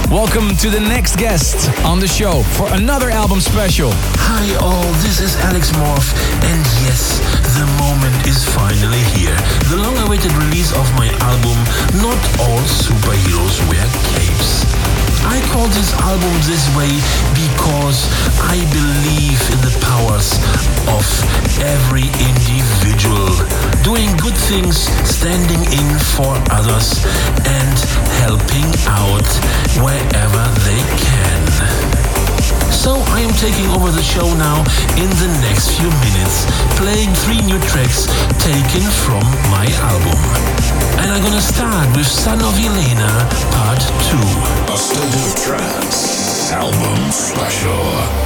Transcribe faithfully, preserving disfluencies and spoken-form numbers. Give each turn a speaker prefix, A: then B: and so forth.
A: Welcome to the next guest on the show for another album special.
B: Hi all, this is Alex Morph, and yes, the moment is finally here. The long-awaited release of my album, Not All Superheroes Wear Capes. I call this album this way because I believe in the powers of every individual, doing good things, standing in for others, and helping out wherever they can. So I am taking over the show now in the next few minutes, playing three new tracks taken from my album. And I'm gonna start with Son of Elena Part two.
C: A State of Trance Album Special.